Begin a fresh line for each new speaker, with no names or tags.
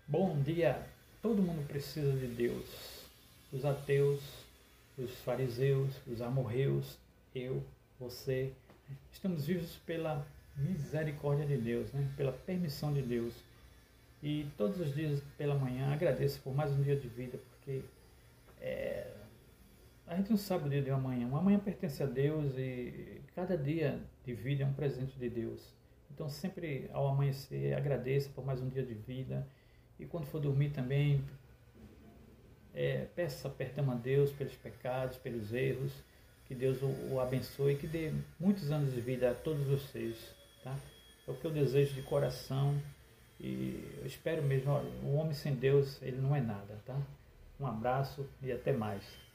Bom dia! Todo mundo precisa de Deus. Os ateus, os fariseus, os amorreus, eu, você. Estamos vivos pela misericórdia de Deus, né? Pela permissão de Deus. E todos os dias pela manhã agradeço por mais um dia de vida, porque a gente não sabe o dia de amanhã. O amanhã pertence a Deus e cada dia de vida é um presente de Deus. Então sempre ao amanhecer agradeça por mais um dia de vida. E quando for dormir também, peça perdão a Deus pelos pecados, pelos erros. Que Deus o abençoe e que dê muitos anos de vida a todos vocês. Tá? É o que eu desejo de coração. E eu espero mesmo, olha, o homem sem Deus, ele não é nada. Tá? Um abraço e até mais.